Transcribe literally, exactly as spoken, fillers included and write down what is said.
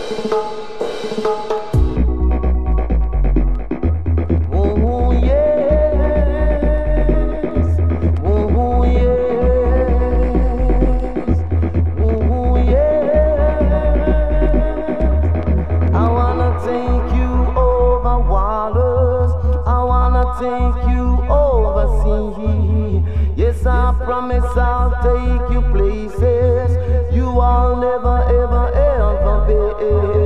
Take you overseas. Yes, I promise I'll take you places you all never ever ever been.